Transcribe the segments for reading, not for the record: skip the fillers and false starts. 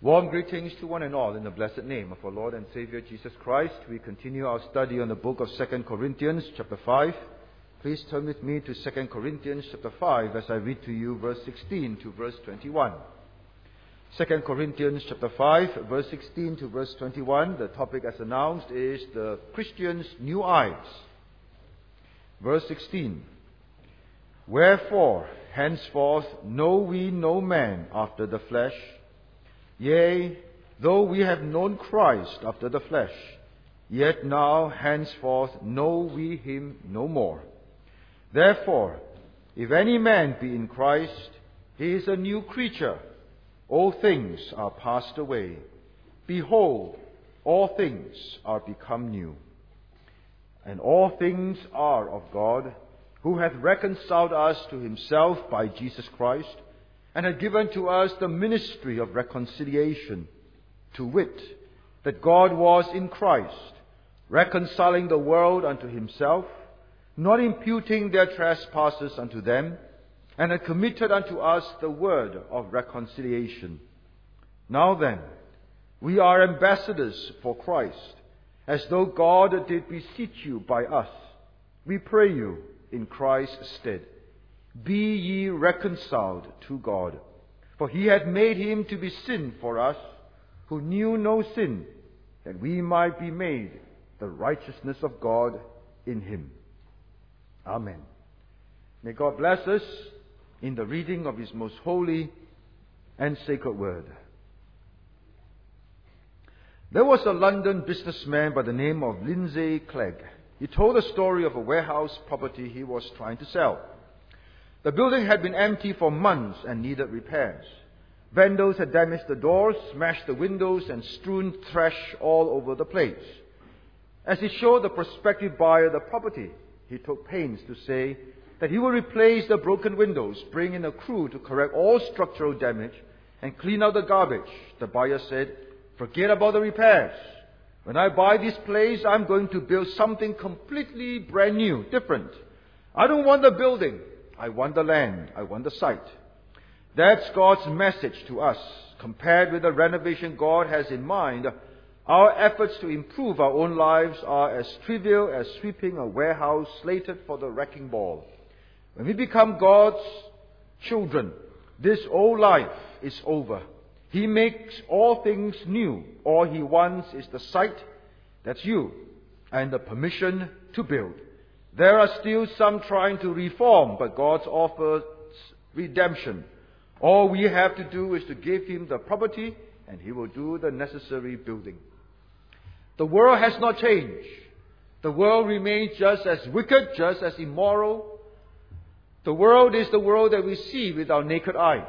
Warm greetings to one and all in the blessed name of our Lord and Savior Jesus Christ. We continue our study on the book of 2 Corinthians chapter 5. Please turn with me to 2 Corinthians chapter 5 as I read to you verse 16 to verse 21. 2 Corinthians chapter 5, verse 16 to verse 21. The topic as announced is the Christian's new eyes. Verse 16. Wherefore, henceforth know we no man after the flesh. Yea, though we have known Christ after the flesh, yet now henceforth know we him no more. Therefore, if any man be in Christ, he is a new creature. All things are passed away. Behold, all things are become new. And all things are of God, who hath reconciled us to himself by Jesus Christ, and hath given to us the ministry of reconciliation, to wit, that God was in Christ, reconciling the world unto himself, not imputing their trespasses unto them, and hath committed unto us the word of reconciliation. Now then, we are ambassadors for Christ, as though God did beseech you by us. We pray you in Christ's stead, be ye reconciled to God. For he hath made him to be sin for us, who knew no sin, that we might be made the righteousness of God in him. Amen. May God bless us in the reading of his most holy and sacred word. There was a London businessman by the name of Lindsay Clegg. He told a story of a warehouse property he was trying to sell. The building had been empty for months and needed repairs. Vandals had damaged the doors, smashed the windows, and strewn trash all over the place. As he showed the prospective buyer the property, he took pains to say that he would replace the broken windows, bring in a crew to correct all structural damage, and clean out the garbage. The buyer said, "Forget about the repairs. When I buy this place, I'm going to build something completely brand new, different. I don't want the building. I want the land. I want the site." That's God's message to us. Compared with the renovation God has in mind, our efforts to improve our own lives are as trivial as sweeping a warehouse slated for the wrecking ball. When we become God's children, this old life is over. He makes all things new. All he wants is the site, that's you, and the permission to build. There are still some trying to reform, but God offers redemption. All we have to do is to give him the property, and he will do the necessary building. The world has not changed. The world remains just as wicked, just as immoral. The world is the world that we see with our naked eyes.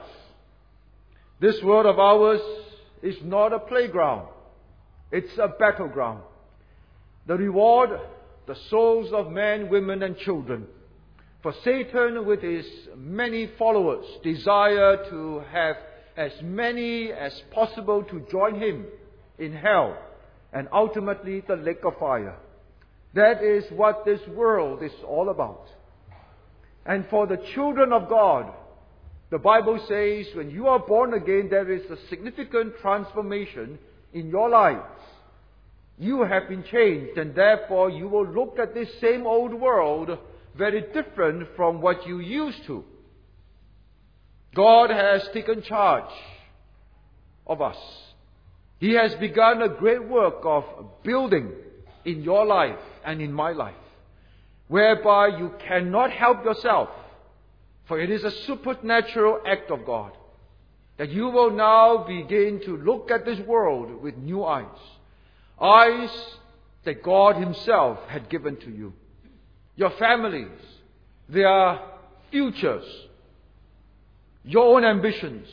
This world of ours is not a playground. It's a battleground. The reward, the souls of men, women, and children. For Satan, with his many followers, desire to have as many as possible to join him in hell and ultimately the lake of fire. That is what this world is all about. And for the children of God, the Bible says when you are born again, there is a significant transformation in your lives. You have been changed, and therefore you will look at this same old world very different from what you used to. God has taken charge of us. He has begun a great work of building in your life and in my life, whereby you cannot help yourself, for it is a supernatural act of God, that you will now begin to look at this world with new eyes. Eyes that God himself had given to you. Your families, their futures, your own ambitions,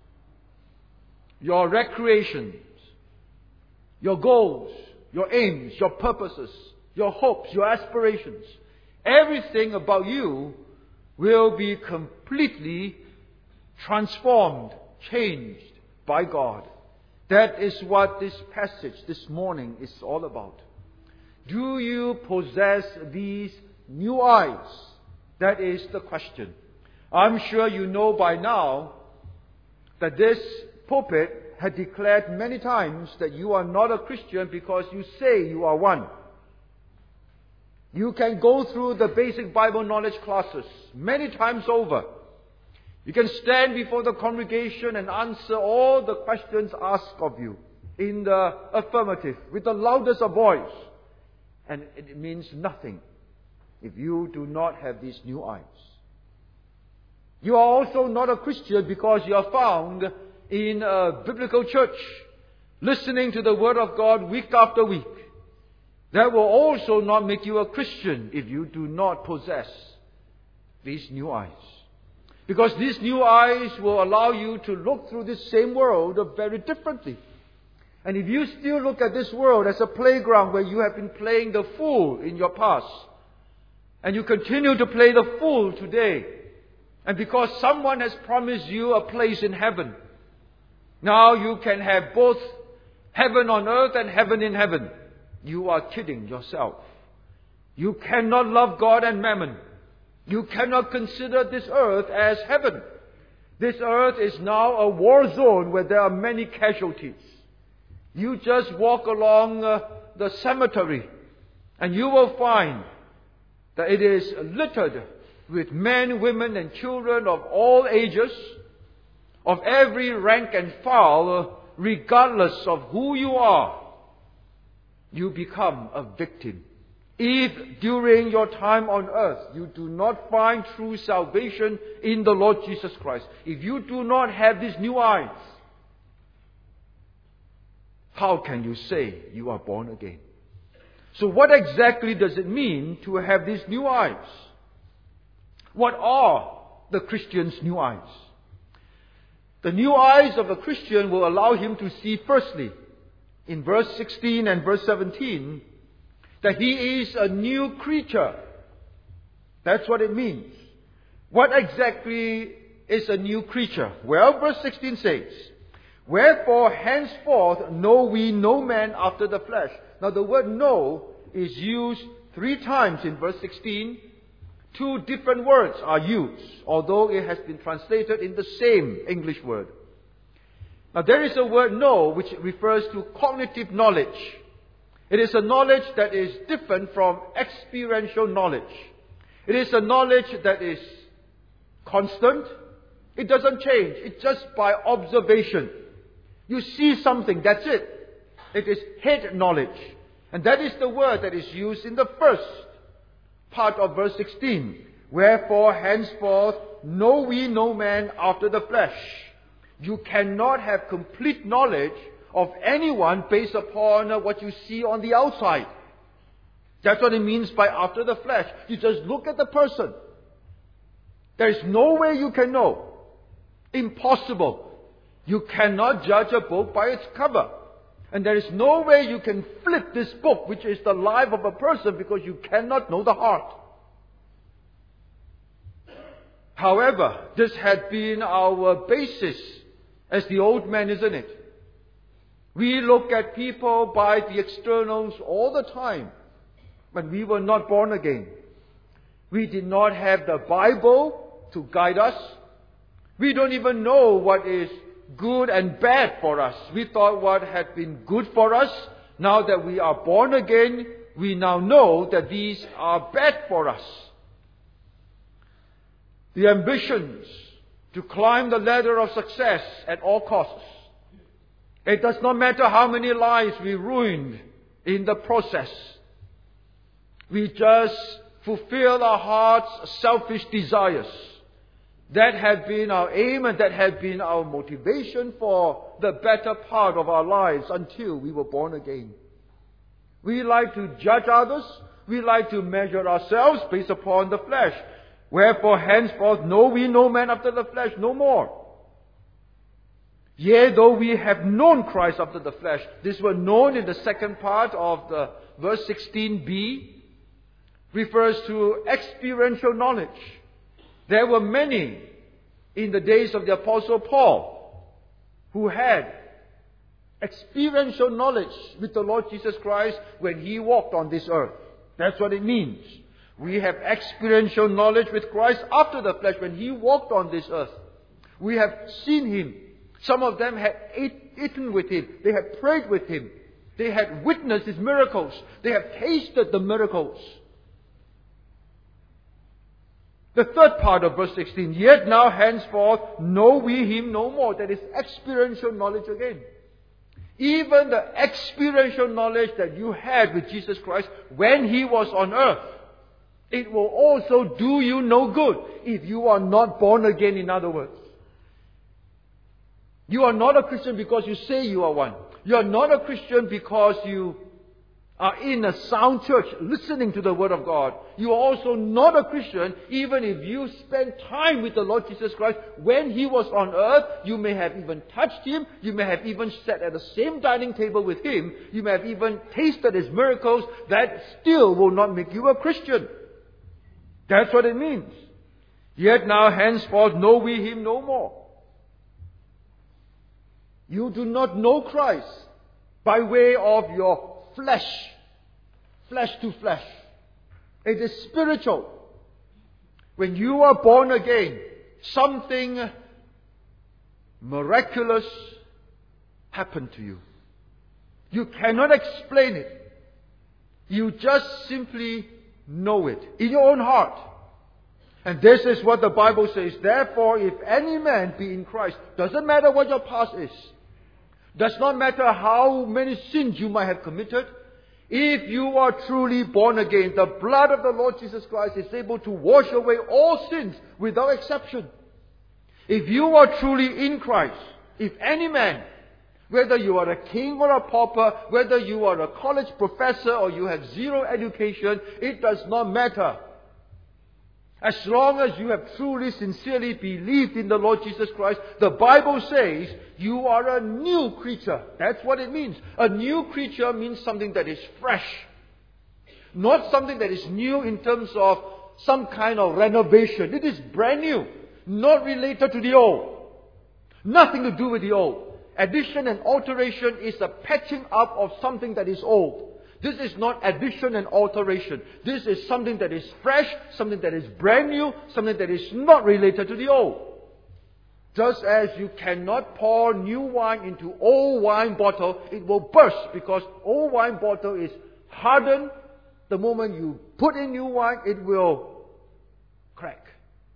your recreations, your goals, your aims, your purposes, your hopes, your aspirations. Everything about you will be completely transformed, changed by God. That is what this passage this morning is all about. Do you possess these new eyes? That is the question. I'm sure you know by now that this pulpit had declared many times that you are not a Christian because you say you are one. You can go through the basic Bible knowledge classes many times over. You can stand before the congregation and answer all the questions asked of you in the affirmative with the loudest of voice. And it means nothing if you do not have these new eyes. You are also not a Christian because you are found in a biblical church, listening to the Word of God week after week. That will also not make you a Christian if you do not possess these new eyes. Because these new eyes will allow you to look through this same world very differently. And if you still look at this world as a playground where you have been playing the fool in your past, and you continue to play the fool today, and because someone has promised you a place in heaven, now you can have both heaven on earth and heaven in heaven. You are kidding yourself. You cannot love God and mammon. You cannot consider this earth as heaven. This earth is now a war zone where there are many casualties. You just walk along the cemetery and you will find that it is littered with men, women and children of all ages, of every rank and file, regardless of who you are. You become a victim. If during your time on earth you do not find true salvation in the Lord Jesus Christ, if you do not have these new eyes, how can you say you are born again? So what exactly does it mean to have these new eyes? What are the Christian's new eyes? The new eyes of a Christian will allow him to see firstly, in verse 16 and verse 17, that he is a new creature. That's what it means. What exactly is a new creature? Well, verse 16 says, "Wherefore henceforth know we no man after the flesh." Now the word "know" is used 3 times in verse 16. 2 different words are used, although it has been translated in the same English word. Now there is a word "know" which refers to cognitive knowledge. It is a knowledge that is different from experiential knowledge. It is a knowledge that is constant. It doesn't change. It's just by observation. You see something, that's it. It is head knowledge. And that is the word that is used in the first part of verse 16. "Wherefore henceforth know we no man after the flesh." You cannot have complete knowledge of anyone based upon what you see on the outside. That's what it means by after the flesh. You just look at the person. There is no way you can know. Impossible. You cannot judge a book by its cover. And there is no way you can flip this book, which is the life of a person, because you cannot know the heart. However, this had been our basis as the old man, isn't it? We look at people by the externals all the time. When we were not born again, we did not have the Bible to guide us. We don't even know what is good and bad for us. We thought what had been good for us. Now that we are born again, we now know that these are bad for us. The ambitions to climb the ladder of success at all costs. It does not matter how many lives we ruined in the process. We just fulfill our heart's selfish desires. That had been our aim and that had been our motivation for the better part of our lives until we were born again. We like to judge others. We like to measure ourselves based upon the flesh. Wherefore henceforth know we no man after the flesh no more. Yea, though we have known Christ after the flesh. This word known in the second part of the verse 16b refers to experiential knowledge. There were many in the days of the Apostle Paul who had experiential knowledge with the Lord Jesus Christ when He walked on this earth. That's what it means. We have experiential knowledge with Christ after the flesh when He walked on this earth. We have seen Him, Some of them had eaten with Him. They had prayed with Him. They had witnessed His miracles. They have tasted the miracles. The third part of verse 16, yet now henceforth know we Him no more. That is experiential knowledge again. Even the experiential knowledge that you had with Jesus Christ when He was on earth, it will also do you no good if you are not born again, in other words. You are not a Christian because you say you are one. You are not a Christian because you are in a sound church listening to the Word of God. You are also not a Christian even if you spend time with the Lord Jesus Christ when He was on earth. You may have even touched Him. You may have even sat at the same dining table with Him. You may have even tasted His miracles. That still will not make you a Christian. That's what it means. Yet now henceforth know we Him no more. You do not know Christ by way of your flesh to flesh. It is spiritual. When you are born again, something miraculous happened to you. You cannot explain it. You just simply know it in your own heart. And this is what the Bible says. Therefore, if any man be in Christ, doesn't matter what your past is, does not matter how many sins you might have committed, if you are truly born again, the blood of the Lord Jesus Christ is able to wash away all sins without exception. If you are truly in Christ, if any man, whether you are a king or a pauper, whether you are a college professor or you have zero education, it does not matter. As long as you have truly, sincerely believed in the Lord Jesus Christ, the Bible says you are a new creature. That's what it means. A new creature means something that is fresh. Not something that is new in terms of some kind of renovation. It is brand new. Not related to the old. Nothing to do with the old. Addition and alteration is a patching up of something that is old. This is not addition and alteration. This is something that is fresh, something that is brand new, something that is not related to the old. Just as you cannot pour new wine into old wine bottle, it will burst because old wine bottle is hardened. The moment you put in new wine, it will crack.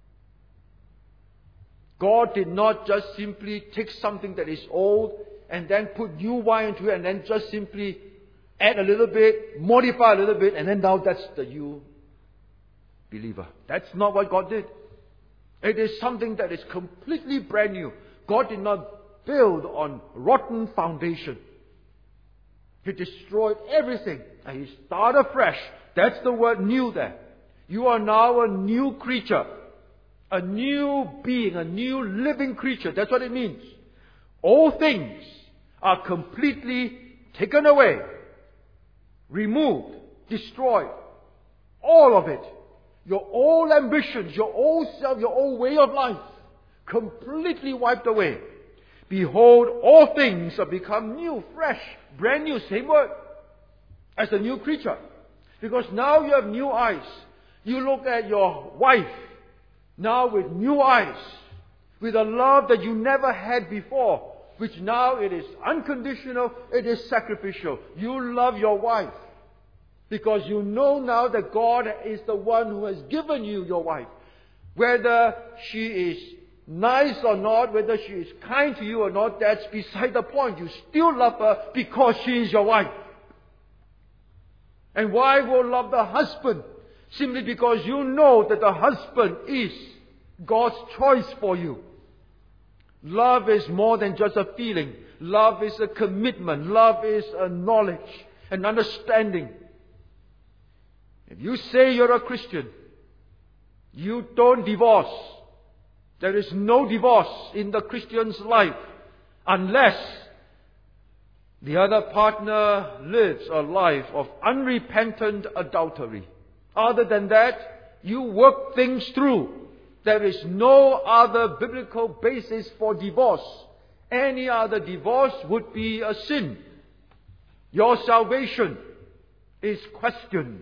God did not just simply take something that is old and then put new wine into it and then just simply add a little bit, modify a little bit, and then now that's the new believer. That's not what God did. It is something that is completely brand new. God did not build on rotten foundation. He destroyed everything and He started fresh. That's the word new there. You are now a new creature. A new being, a new living creature. That's what it means. All things are completely taken away. Removed, destroyed, all of it. Your old ambitions, your old self, your old way of life, completely wiped away. Behold, all things have become new, fresh, brand new, same word, as a new creature. Because now you have new eyes. You look at your wife now with new eyes, with a love that you never had before, which now it is unconditional, it is sacrificial. You love your wife because you know now that God is the one who has given you your wife. Whether she is nice or not, whether she is kind to you or not, that's beside the point. You still love her because she is your wife. And wife will love the husband simply because you know that the husband is God's choice for you. Love is more than just a feeling. Love is a commitment. Love is a knowledge, an understanding. If you say you're a Christian, you don't divorce. There is no divorce in the Christian's life unless the other partner lives a life of unrepentant adultery. Other than that, you work things through. There is no other biblical basis for divorce. Any other divorce would be a sin. Your salvation is questioned.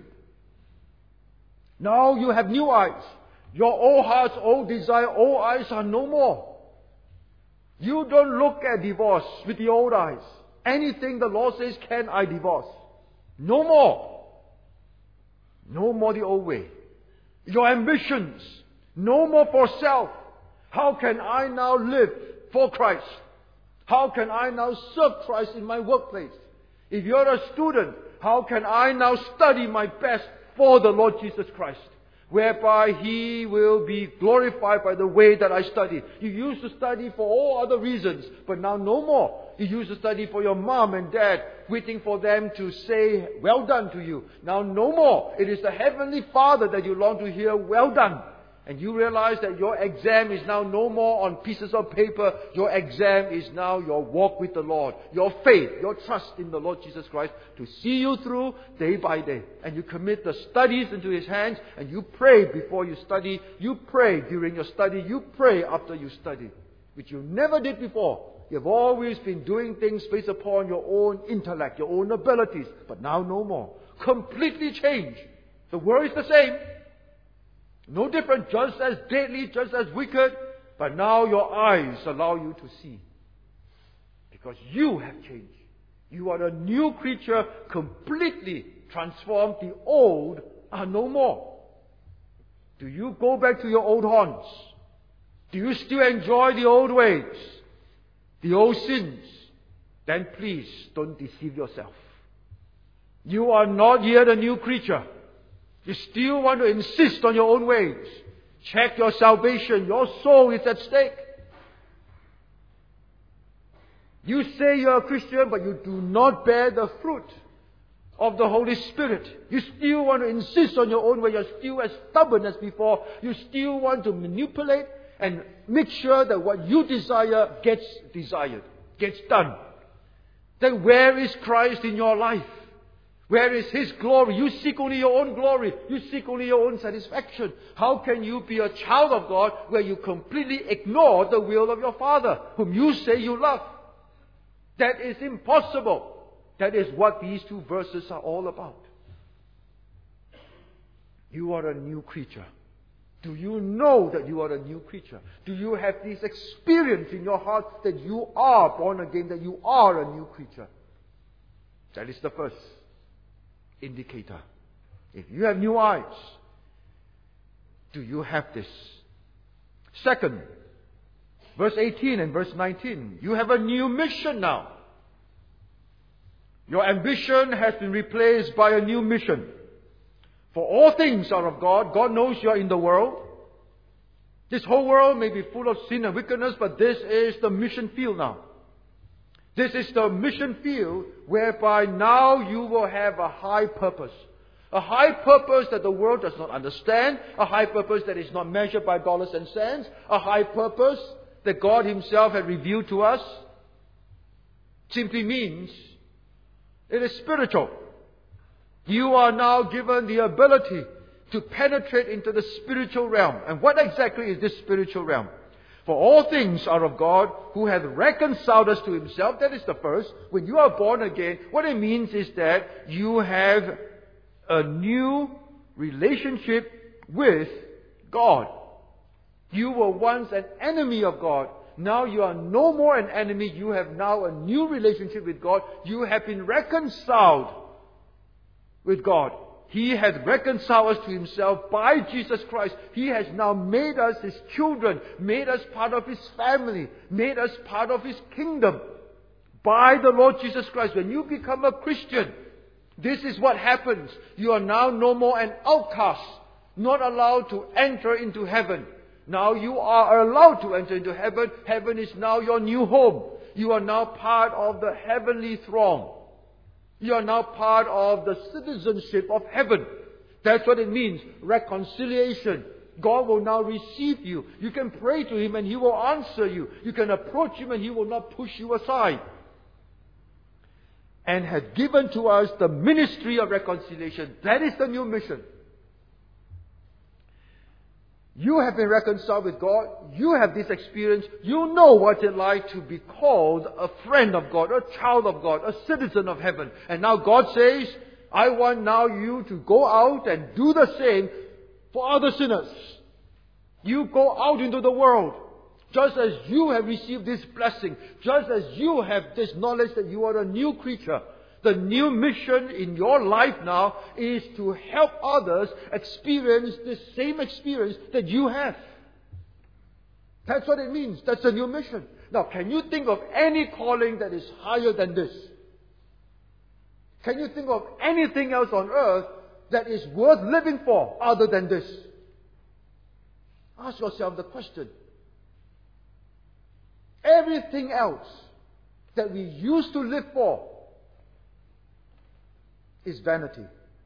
Now you have new eyes. Your old hearts, old desire, old eyes are no more. You don't look at divorce with the old eyes. Anything the law says, can I divorce? No more. No more the old way. Your ambitions. No more for self. How can I now live for Christ? How can I now serve Christ in my workplace? If you're a student, how can I now study my best for the Lord Jesus Christ? Whereby He will be glorified by the way that I study. You used to study for all other reasons, but now no more. You used to study for your mom and dad, waiting for them to say, well done to you. Now no more. It is the Heavenly Father that you long to hear, well done. And you realize that your exam is now no more on pieces of paper. Your exam is now your walk with the Lord. Your faith, your trust in the Lord Jesus Christ to see you through day by day. And you commit the studies into His hands, and you pray before you study. You pray during your study. You pray after you study, which you never did before. You've always been doing things based upon your own intellect, your own abilities. But now no more. Completely changed. The word is the same. No different, just as deadly, just as wicked, but now your eyes allow you to see. Because you have changed. You are a new creature, completely transformed. The old are no more. Do you go back to your old haunts? Do you still enjoy the old ways, the old sins? Then please don't deceive yourself. You are not yet a new creature. You still want to insist on your own ways. Check your salvation. Your soul is at stake. You say you're a Christian, but you do not bear the fruit of the Holy Spirit. You still want to insist on your own way. You're still as stubborn as before. You still want to manipulate and make sure that what you desire gets desired, gets done. Then where is Christ in your life? Where is His glory? You seek only your own glory. You seek only your own satisfaction. How can you be a child of God where you completely ignore the will of your Father, whom you say you love? That is impossible. That is what these two verses are all about. You are a new creature. Do you know that you are a new creature? Do you have this experience in your heart that you are born again, that you are a new creature? That is the first indicator. If you have new eyes, do you have this? Second, verse 18 and verse 19. You have a new mission now. Your ambition has been replaced by a new mission. For all things are of God. God knows you are in the world. This whole world may be full of sin and wickedness, but this is the mission field now. This is the mission field whereby now you will have a high purpose. A high purpose that the world does not understand. A high purpose that is not measured by dollars and cents. A high purpose that God Himself had revealed to us. Simply means it is spiritual. You are now given the ability to penetrate into the spiritual realm. And what exactly is this spiritual realm? For all things are of God, who hath reconciled us to Himself. That is the first. When you are born again, what it means is that you have a new relationship with God. You were once an enemy of God. Now you are no more an enemy. You have now a new relationship with God. You have been reconciled with God. He has reconciled us to Himself by Jesus Christ. He has now made us His children, made us part of His family, made us part of His kingdom by the Lord Jesus Christ. When you become a Christian, this is what happens. You are now no more an outcast, not allowed to enter into heaven. Now you are allowed to enter into heaven. Heaven is now your new home. You are now part of the heavenly throng. You are now part of the citizenship of heaven. That's what it means. Reconciliation. God will now receive you. You can pray to Him and He will answer you. You can approach Him and He will not push you aside. And has given to us the ministry of reconciliation. That is the new mission. You have been reconciled with God. You have this experience. You know what it's like to be called a friend of God, a child of God, a citizen of heaven. And now God says, I want now you to go out and do the same for other sinners. You go out into the world. just as you have received this blessing, just as you have this knowledge that you are a new creature, the new mission in your life now is to help others experience the same experience that you have. That's what it means. That's a new mission. Now, can you think of any calling that is higher than this? Can you think of anything else on earth that is worth living for other than this? Ask yourself the question. Everything else that we used to live for is vanity.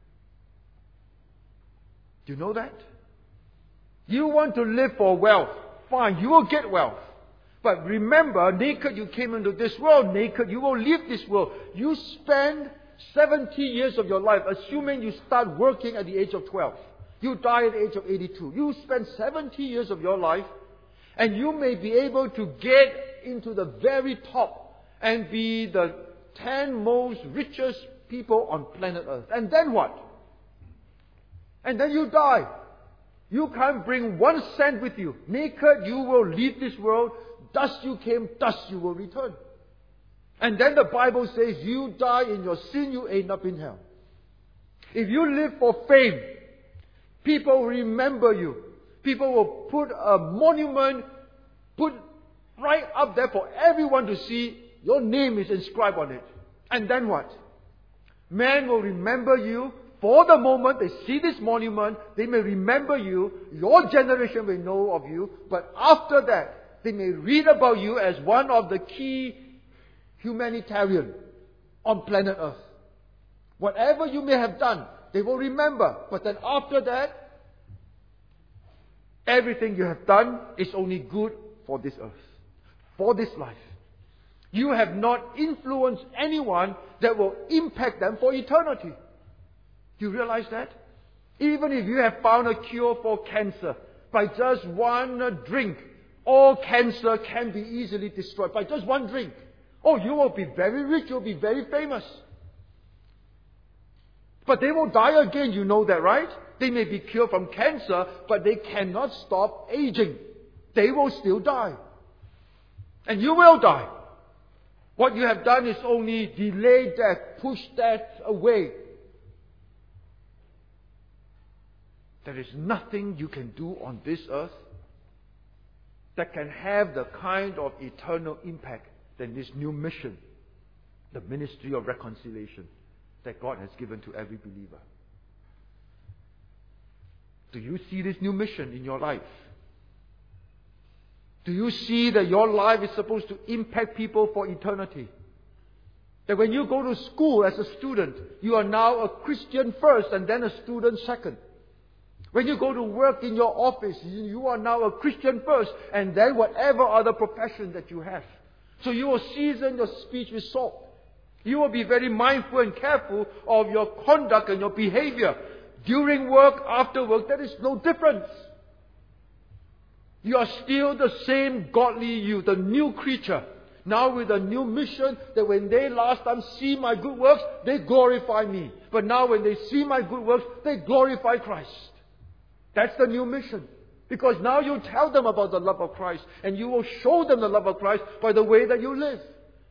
Do you know that? You want to live for wealth. Fine, you will get wealth. But remember, naked you came into this world, naked you will leave this world. You spend 70 years of your life, assuming you start working at the age of 12. You die at the age of 82. You spend 70 years of your life, and you may be able to get into the very top and be the 10 most richest people on planet Earth. And then what? And then you die. You can't bring 1 cent with you. Naked you will leave this world. Dust you came, dust you will return. And then the Bible says you die in your sin, you end up in hell. If you live for fame, people remember you. People will put a monument, put right up there for everyone to see. Your name is inscribed on it. And then what? Men will remember you. For the moment they see this monument, they may remember you. Your generation may know of you. But after that, they may read about you as one of the key humanitarian on planet Earth. Whatever you may have done, they will remember. But then after that, everything you have done is only good for this earth, for this life. You have not influenced anyone that will impact them for eternity. Do you realize that? Even if you have found a cure for cancer, by just one drink, all cancer can be easily destroyed. By just one drink. Oh, you will be very rich, you will be very famous. But they will die again, you know that, right? They may be cured from cancer, but they cannot stop aging. They will still die. And you will die. What you have done is only delay death, push death away. There is nothing you can do on this earth that can have the kind of eternal impact than this new mission, the ministry of reconciliation that God has given to every believer. Do you see this new mission in your life? Do you see that your life is supposed to impact people for eternity? That when you go to school as a student, you are now a Christian first and then a student second. When you go to work in your office, you are now a Christian first and then whatever other profession that you have. So you will season your speech with salt. You will be very mindful and careful of your conduct and your behavior. During work, after work, there is no difference. You are still the same godly you, the new creature. Now with a new mission that when they last time see my good works, they glorify me. But now when they see my good works, they glorify Christ. That's the new mission. Because now you tell them about the love of Christ. And you will show them the love of Christ by the way that you live.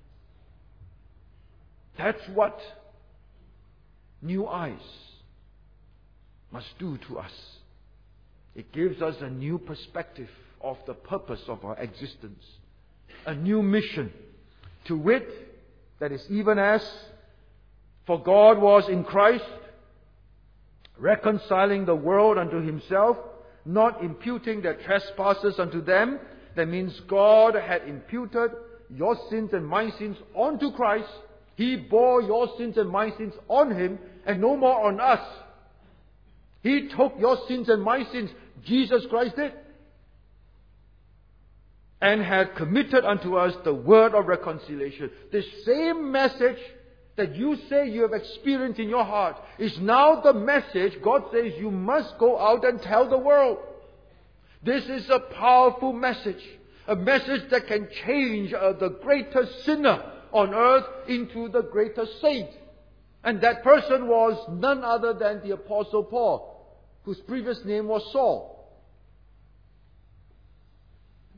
That's what new eyes must do to us. It gives us a new perspective of the purpose of our existence. A new mission. To wit, that is even as for God was in Christ, reconciling the world unto Himself, not imputing their trespasses unto them. That means God had imputed your sins and my sins onto Christ. He bore your sins and my sins on Him and no more on us. He took your sins and my sins, Jesus Christ did, and had committed unto us the word of reconciliation. The same message that you say you have experienced in your heart is now the message God says you must go out and tell the world. This is a powerful message. A message that can change the greatest sinner on earth into the greatest saint. And that person was none other than the Apostle Paul, whose previous name was Saul.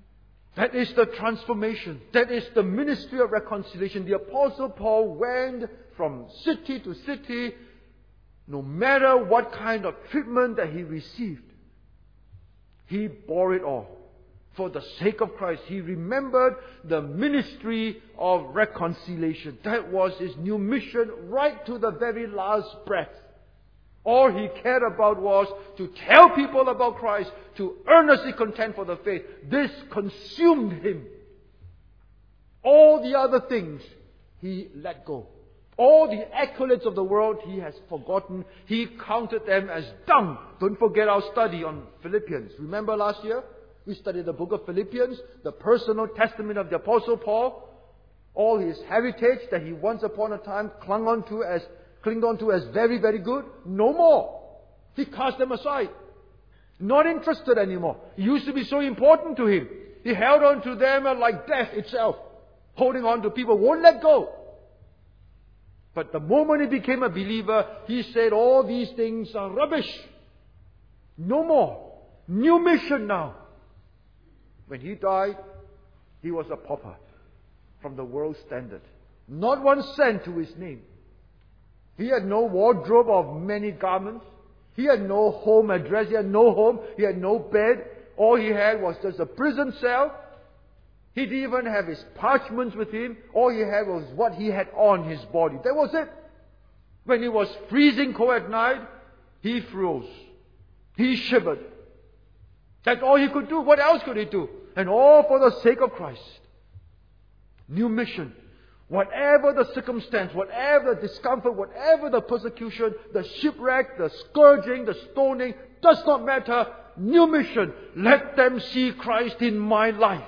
That is the transformation. That is the ministry of reconciliation. The Apostle Paul went from city to city, no matter what kind of treatment that he received. He bore it all. For the sake of Christ, he remembered the ministry of reconciliation. That was his new mission right to the very last breath. All he cared about was to tell people about Christ, to earnestly contend for the faith. This consumed him. All the other things he let go. All the accolades of the world he has forgotten. He counted them as dung. Don't forget our study on Philippians. Remember last year? We studied the book of Philippians, the personal testament of the Apostle Paul. All his heritage that he once upon a time clung on to as very, very good. No more. He cast them aside. Not interested anymore. It used to be so important to him. He held on to them like death itself. Holding on to people, won't let go. But the moment he became a believer, he said all these things are rubbish. No more. New mission now. When he died, he was a pauper from the world's standard. Not 1 cent to his name. He had no wardrobe of many garments. He had no home address. He had no home. He had no bed. All he had was just a prison cell. He didn't even have his parchments with him. All he had was what he had on his body. That was it. When it was freezing cold at night, he froze. He shivered. That's all he could do. What else could he do? And all for the sake of Christ. New mission. Whatever the circumstance, whatever the discomfort, whatever the persecution, the shipwreck, the scourging, the stoning, does not matter. New mission. Let them see Christ in my life.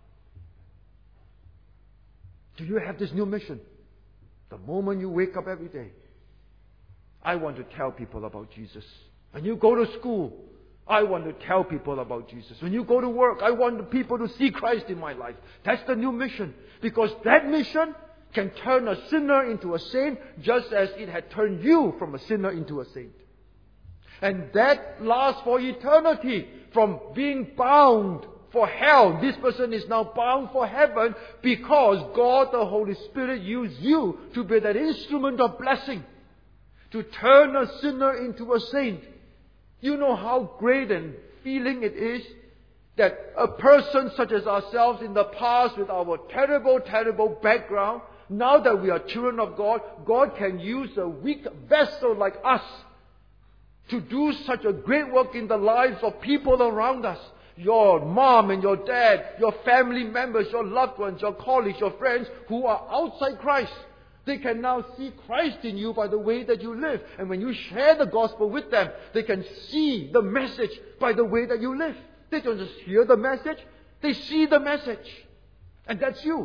Do you have this new mission? The moment you wake up every day, I want to tell people about Jesus. When you go to school, I want to tell people about Jesus. When you go to work, I want people to see Christ in my life. That's the new mission. Because that mission can turn a sinner into a saint, just as it had turned you from a sinner into a saint. And that lasts for eternity. From being bound for hell, this person is now bound for heaven because God the Holy Spirit used you to be that instrument of blessing, to turn a sinner into a saint. You know how great and feeling it is that a person such as ourselves in the past with our terrible, terrible background, now that we are children of God, God can use a weak vessel like us to do such a great work in the lives of people around us. Your mom and your dad, your family members, your loved ones, your colleagues, your friends who are outside Christ. They can now see Christ in you by the way that you live. And when you share the gospel with them, they can see the message by the way that you live. They don't just hear the message, they see the message. And that's you.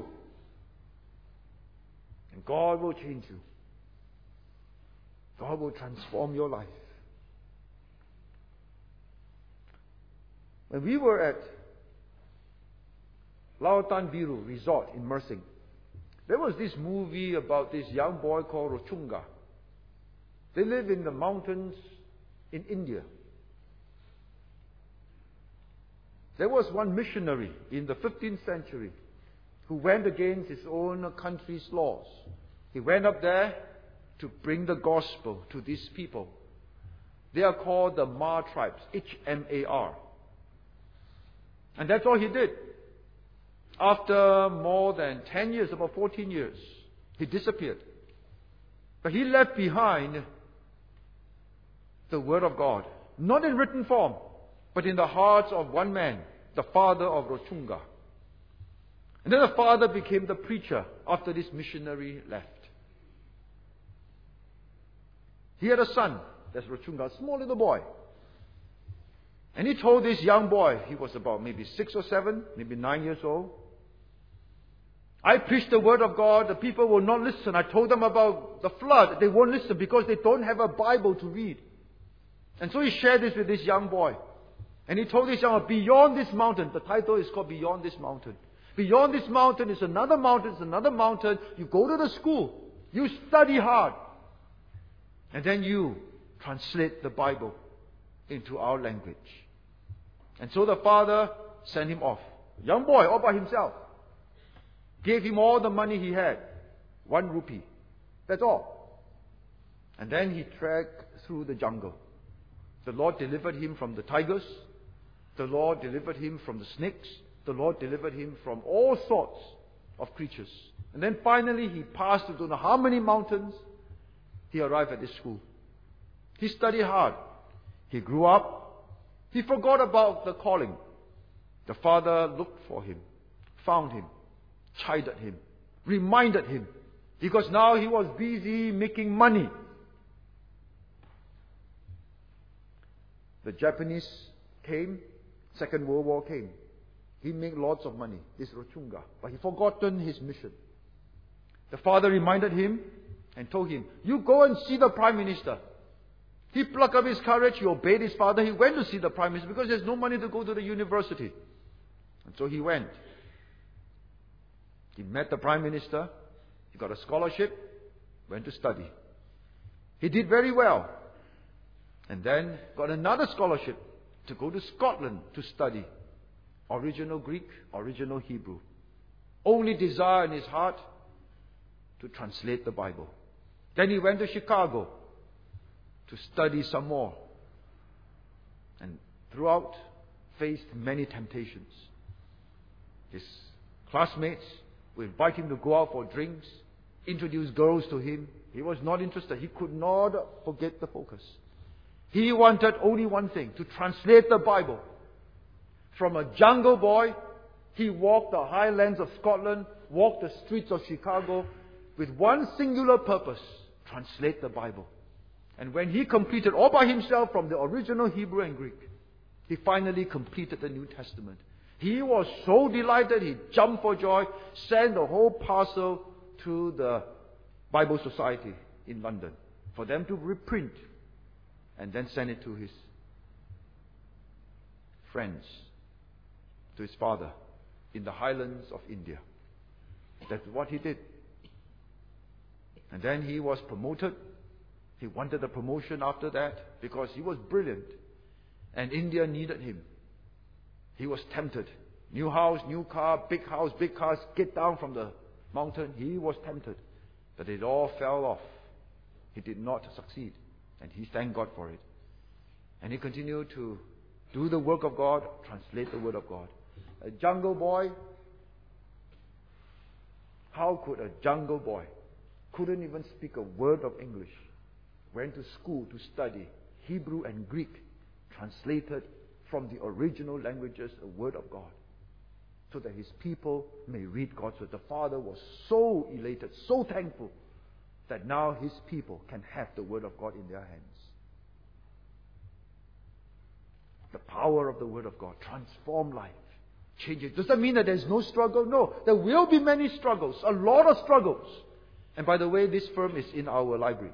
And God will change you. God will transform your life. When we were at Lautan Biru Resort in Mersing, there was this movie about this young boy called Rochunga. They live in the mountains in India. There was one missionary in the 15th century who went against his own country's laws. He went up there to bring the gospel to these people. They are called the Mar tribes, H-M-A-R. And that's all he did. After more than 10 years, about 14 years, he disappeared. But he left behind the Word of God. Not in written form, but in the hearts of one man, the father of Rochunga. And then the father became the preacher after this missionary left. He had a son, that's Rochunga, a small little boy. And he told this young boy, he was about maybe 6 or 7, maybe 9 years old, I preach the Word of God, the people will not listen. I told them about the flood, they won't listen because they don't have a Bible to read. And so he shared this with this young boy. And he told this young boy, beyond this mountain, the title is called Beyond This Mountain. Beyond this mountain is another mountain, it's another mountain. You go to the school, you study hard, and then you translate the Bible into our language. And so the father sent him off a young boy all by himself. Gave him all the money he had. 1 rupee. That's all. And then he trekked through the jungle. The Lord delivered him from the tigers. The Lord delivered him from the snakes. The Lord delivered him from all sorts of creatures. And then finally he passed through don't know how many mountains. He arrived at this school. He studied hard. He grew up. He forgot about the calling. The father looked for him, found him, chided him, reminded him, because now he was busy making money. The Japanese came, Second World War came. He made lots of money, this Rochunga, but he forgotten his mission. The father reminded him and told him, you go and see the Prime Minister. He plucked up his courage, he obeyed his father, he went to see the Prime Minister because there's no money to go to the university. And so he went. He met the Prime Minister, he got a scholarship, went to study. He did very well. And then got another scholarship to go to Scotland to study. Original Greek, original Hebrew. Only desire in his heart to translate the Bible. Then he went to Chicago to study some more. And throughout faced many temptations. His classmates would invite him to go out for drinks, introduce girls to him. He was not interested. He could not forget the focus. He wanted only one thing, to translate the Bible. From a jungle boy, he walked the highlands of Scotland, walked the streets of Chicago with one singular purpose, translate the Bible. And when he completed all by himself from the original Hebrew and Greek, he finally completed the New Testament. He was so delighted, he jumped for joy, sent the whole parcel to the Bible Society in London for them to reprint and then send it to his friends, to his father in the highlands of India. That's what he did. And then he was promoted. He wanted a promotion after that because he was brilliant. And India needed him. He was tempted. New house, new car, big house, big cars, get down from the mountain. He was tempted. But it all fell off. He did not succeed. And he thanked God for it. And he continued to do the work of God, translate the word of God. A jungle boy. How could a jungle boy, couldn't even speak a word of English, went to school to study Hebrew and Greek, translated from the original languages the word of God, so that his people may read God's word. The father was so elated, so thankful, that now his people can have the word of God in their hands. The power of the word of God transform life, change it. Does that mean that there's no struggle? No, there will be many struggles, a lot of struggles. And by the way, this film is in our library.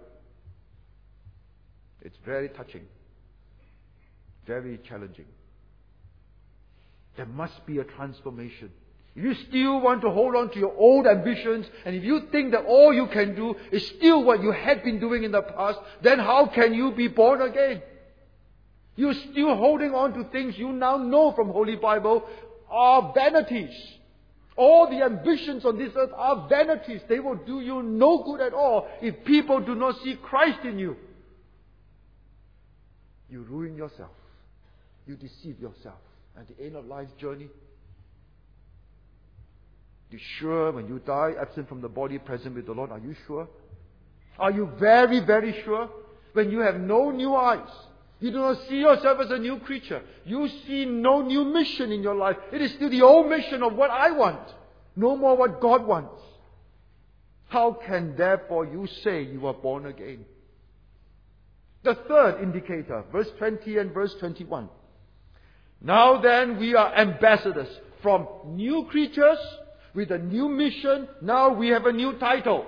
It's very touching, very challenging. There must be a transformation. If you still want to hold on to your old ambitions, and if you think that all you can do is still what you had been doing in the past, then how can you be born again? You're still holding on to things you now know from Holy Bible are vanities. All the ambitions on this earth are vanities. They will do you no good at all if people do not see Christ in you. You ruin yourself. You deceive yourself. At the end of life's journey, you sure when you die, absent from the body, present with the Lord? Are you sure? Are you very, very sure? When you have no new eyes, you do not see yourself as a new creature. You see no new mission in your life. It is still the old mission of what I want, no more what God wants. How can therefore you say you are born again? The third indicator, verse 20 and verse 21. Now then we are ambassadors, from new creatures with a new mission. Now we have a new title.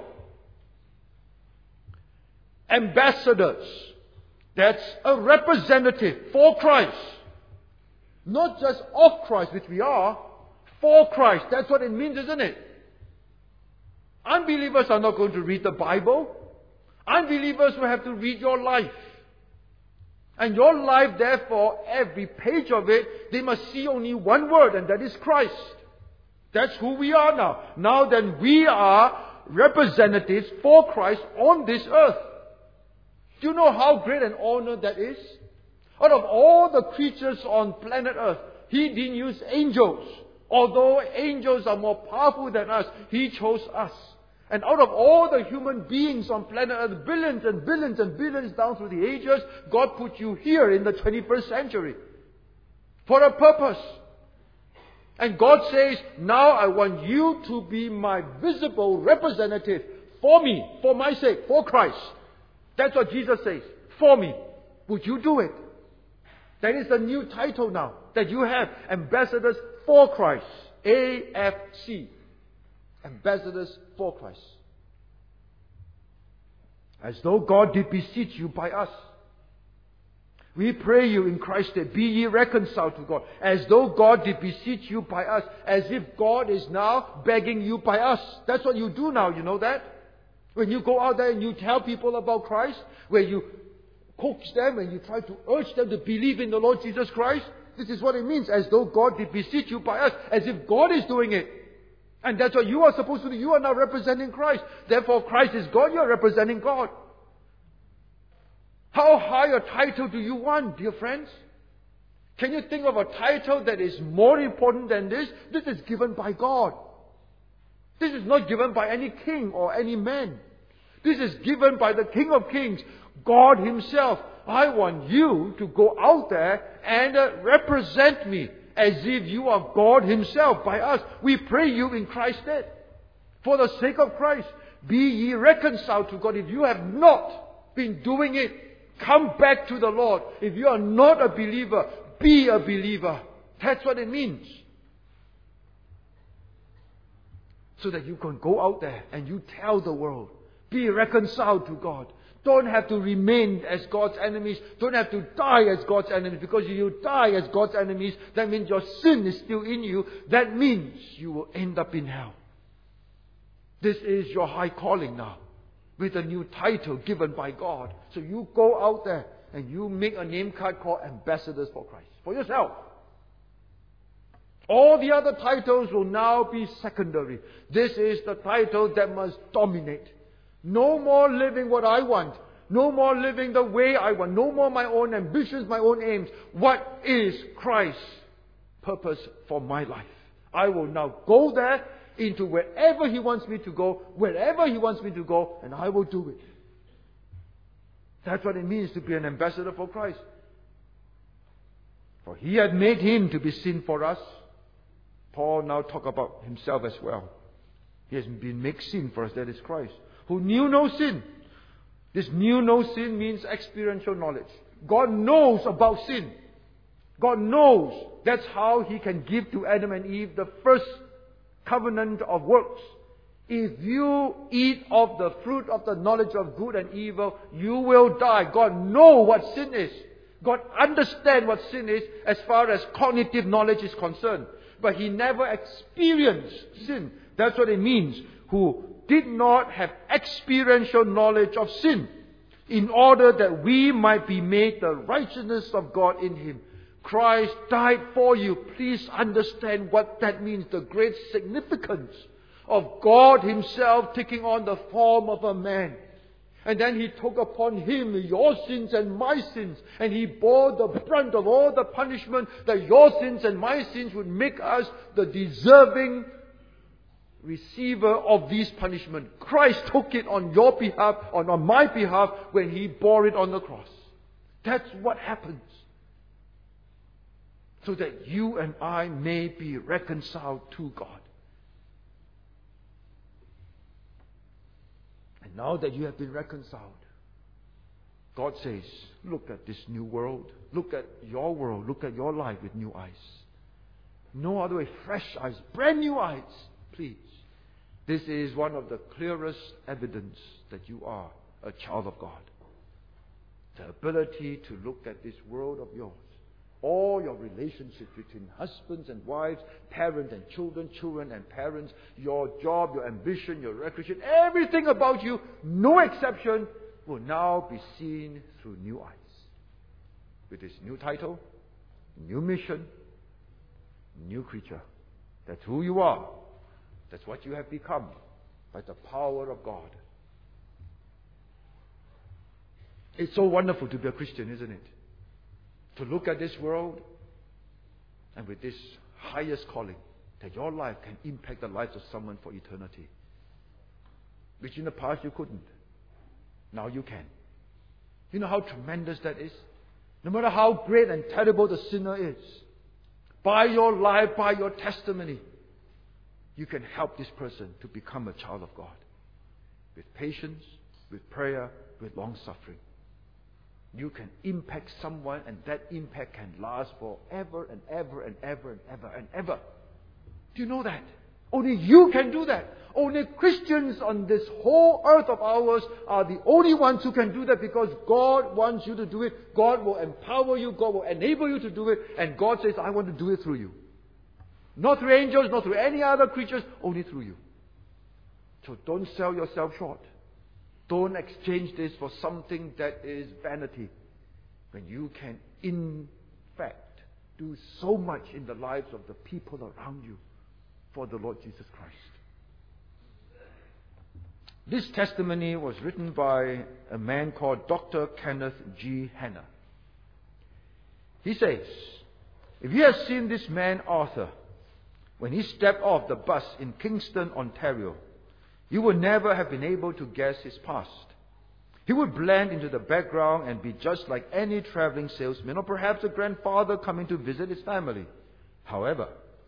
Ambassadors. That's a representative for Christ. Not just of Christ, which we are, for Christ. That's what it means, isn't it? Unbelievers are not going to read the Bible. Unbelievers will have to read your life. And your life, therefore, every page of it, they must see only one word, and that is Christ. That's who we are now. Now then, we are representatives for Christ on this earth. Do you know how great an honor that is? Out of all the creatures on planet earth, He didn't use angels. Although angels are more powerful than us, He chose us. And out of all the human beings on planet earth, billions and billions and billions down through the ages, God put you here in the 21st century for a purpose. And God says, now I want you to be my visible representative for me, for my sake, for Christ. That's what Jesus says. For me. Would you do it? That is the new title now that you have. Ambassadors for Christ. AFC. Ambassadors for Christ. As though God did beseech you by us. We pray you in Christ that be ye reconciled to God. As though God did beseech you by us. As if God is now begging you by us. That's what you do now, you know that? When you go out there and you tell people about Christ, where you coax them and you try to urge them to believe in the Lord Jesus Christ, this is what it means. As though God did beseech you by us. As if God is doing it. And that's what you are supposed to do. You are now representing Christ. Therefore, Christ is God. You are representing God. How high a title do you want, dear friends? Can you think of a title that is more important than this? This is given by God. This is not given by any king or any man. This is given by the King of Kings, God Himself. I want you to go out there and represent me as if you are God Himself by us. We pray you in Christ's stead. For the sake of Christ, be ye reconciled to God. If you have not been doing it, come back to the Lord. If you are not a believer, be a believer. That's what it means. So that you can go out there and you tell the world, be reconciled to God. Don't have to remain as God's enemies. Don't have to die as God's enemies. Because if you die as God's enemies, that means your sin is still in you. That means you will end up in hell. This is your high calling now, with a new title given by God. So you go out there and you make a name card called Ambassadors for Christ. For yourself. All the other titles will now be secondary. This is the title that must dominate. No more living what I want. No more living the way I want. No more my own ambitions, my own aims. What is Christ's purpose for my life? I will now go there into wherever He wants me to go, wherever He wants me to go, and I will do it. That's what it means to be an ambassador for Christ. For He had made Him to be sin for us. Paul now talk about himself as well. He has been made sin for us, that is Christ, who knew no sin. This knew no sin means experiential knowledge. God knows about sin. God knows. That's how He can give to Adam and Eve the first covenant of works. If you eat of the fruit of the knowledge of good and evil, you will die. God knows what sin is. God understands what sin is as far as cognitive knowledge is concerned. But He never experienced sin. That's what it means. Who did not have experiential knowledge of sin, in order that we might be made the righteousness of God in Him. Christ died for you. Please understand what that means. The great significance of God Himself taking on the form of a man. And then He took upon Him your sins and my sins. And He bore the brunt of all the punishment that your sins and my sins would make us the deserving receiver of these punishment. Christ took it on your behalf, on my behalf, when He bore it on the cross. That's what happens. So that you and I may be reconciled to God. And now that you have been reconciled, God says, look at this new world. Look at your world. Look at your life with new eyes. No other way. Fresh eyes. Brand new eyes. Please. This is one of the clearest evidence that you are a child of God. The ability to look at this world of yours. All your relationships between husbands and wives, parents and children, children and parents, your job, your ambition, your recreation, everything about you, no exception, will now be seen through new eyes. with his new title, new mission, new creature. That's who you are. That's what you have become by the power of God. It's so wonderful to be a Christian, isn't it? To look at this world and with this highest calling, that your life can impact the lives of someone for eternity. Which in the past you couldn't. Now you can. You know how tremendous that is? No matter how great and terrible the sinner is, by your life, by your testimony, you can help this person to become a child of God. With patience, with prayer, with long suffering. You can impact someone, and that impact can last forever and ever and ever and ever and ever. Do you know that? Only you can do that. Only Christians on this whole earth of ours are the only ones who can do that, because God wants you to do it. God will empower you. God will enable you to do it. And God says, I want to do it through you. Not through angels, not through any other creatures, only through you. So don't sell yourself short. Don't exchange this for something that is vanity, when you can in fact do so much in the lives of the people around you for the Lord Jesus Christ. This testimony was written by a man called Dr. Kenneth G. Hanna. He says, if you have seen this man Arthur when he stepped off the bus in Kingston, Ontario, you would never have been able to guess his past. He would blend into the background and be just like any traveling salesman, or perhaps a grandfather coming to visit his family. However,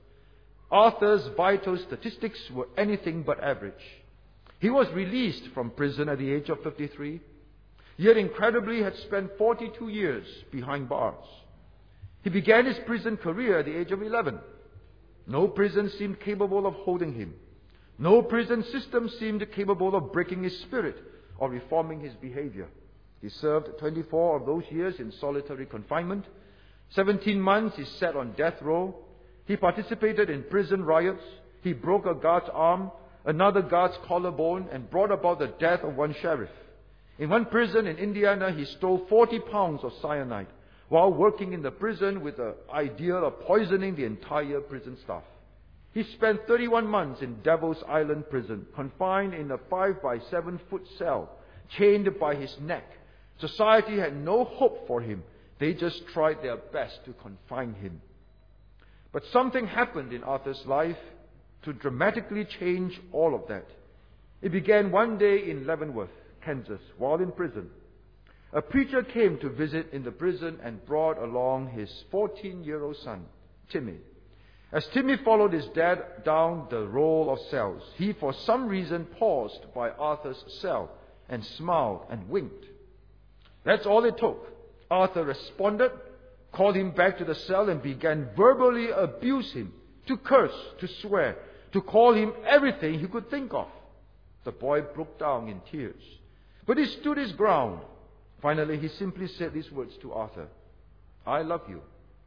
Arthur's vital statistics were anything but average. He was released from prison at the age of 53, yet incredibly had spent 42 years behind bars. He began his prison career at the age of 11. No prison seemed capable of holding him. No prison system seemed capable of breaking his spirit or reforming his behavior. He served 24 of those years in solitary confinement. 17 months he sat on death row. He participated in prison riots. He broke a guard's arm, another guard's collarbone, and brought about the death of one sheriff. In one prison in Indiana, he stole 40 pounds of cyanide while working in the prison with the idea of poisoning the entire prison staff. He spent 31 months in Devil's Island prison, confined in a 5 by 7 foot cell, chained by his neck. Society had no hope for him. They just tried their best to confine him. But something happened in Arthur's life to dramatically change all of that. It began one day in Leavenworth, Kansas, while in prison. A preacher came to visit in the prison and brought along his 14-year-old son, Timmy. As Timmy followed his dad down the row of cells, he for some reason paused by Arthur's cell and smiled and winked. That's all it took. Arthur responded, called him back to the cell, and began verbally abuse him, to curse, to swear, to call him everything he could think of. The boy broke down in tears. But he stood his ground. Finally, he simply said these words to Arthur, I love you.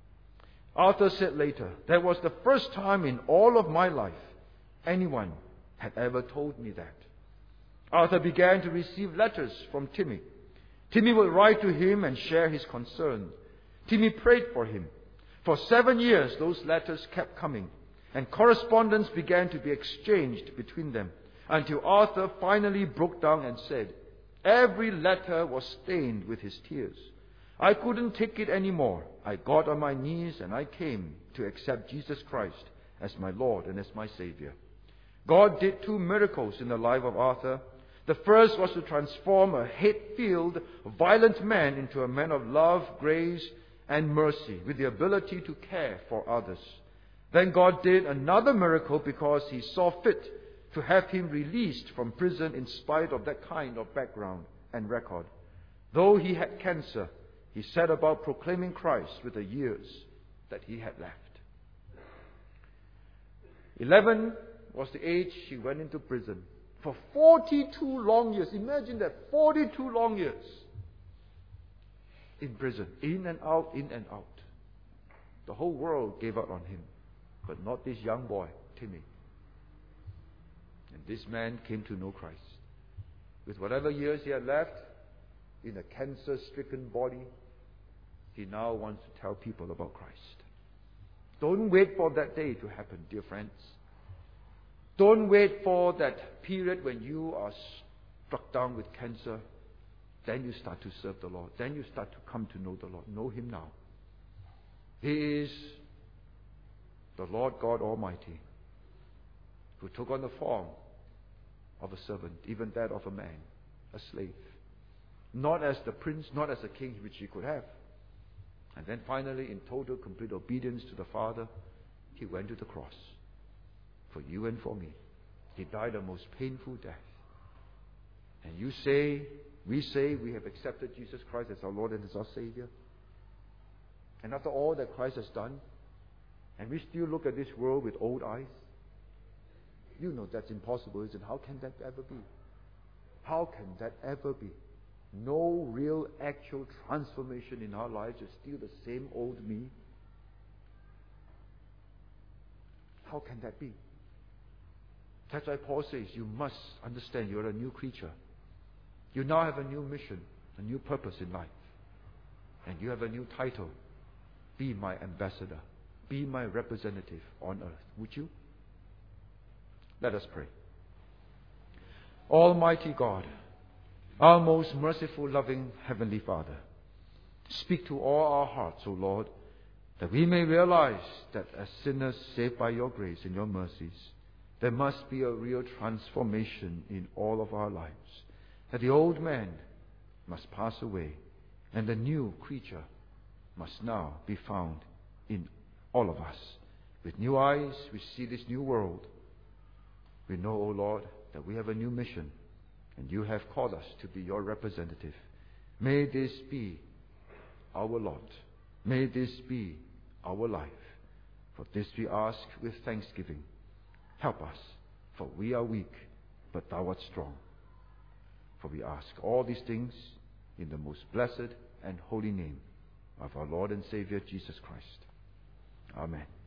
Arthur said later, that was the first time in all of my life anyone had ever told me that. Arthur began to receive letters from Timmy. Timmy would write to him and share his concern. Timmy prayed for him. For 7 years, those letters kept coming, and correspondence began to be exchanged between them, until Arthur finally broke down and said, every letter was stained with his tears. I couldn't take it anymore. I got on my knees and I came to accept Jesus Christ as my Lord and as my Savior. God did 2 miracles in the life of Arthur. The first was to transform a hate-filled, violent man into a man of love, grace, and mercy, with the ability to care for others. Then God did another miracle because He saw fit to have him released from prison in spite of that kind of background and record. Though he had cancer, he set about proclaiming Christ with the years that he had left. 11 was the age he went into prison. For 42 long years. Imagine that, 42 long years in prison. In and out, in and out. The whole world gave up on him. But not this young boy, Timmy. And this man came to know Christ. With whatever years he had left, in a cancer-stricken body, He now wants to tell people about Christ. Don't wait for that day to happen, dear friends. Don't wait for that period when you are struck down with cancer. Then you start to serve the Lord. Then you start to come to know the Lord. Know Him now. He is the Lord God Almighty, who took on the form of a servant, even that of a man, a slave. Not as the prince, not as a king, which he could have. And then finally, in total, complete obedience to the Father, He went to the cross for you and for me. He died a most painful death. And we say we have accepted Jesus Christ as our Lord and as our Savior. And after all that Christ has done, and we still look at this world with old eyes, you know that's impossible, isn't it? How can that ever be? How can that ever be? No real actual transformation in our lives, is still the same old me. How can that be? That's why Paul says you must understand you're a new creature. You now have a new mission, a new purpose in life. And you have a new title. Be my ambassador. Be my representative on earth. Would you? Let us pray. Almighty God, our most merciful, loving Heavenly Father, speak to all our hearts, O Lord, that we may realize that as sinners saved by your grace and your mercies, there must be a real transformation in all of our lives. That the old man must pass away and the new creature must now be found in all of us. With new eyes, we see this new world. We know, O Lord, that we have a new mission, and you have called us to be your representative. May this be our lot. May this be our life. For this we ask with thanksgiving. Help us, for we are weak, but thou art strong. For we ask all these things in the most blessed and holy name of our Lord and Savior Jesus Christ. Amen.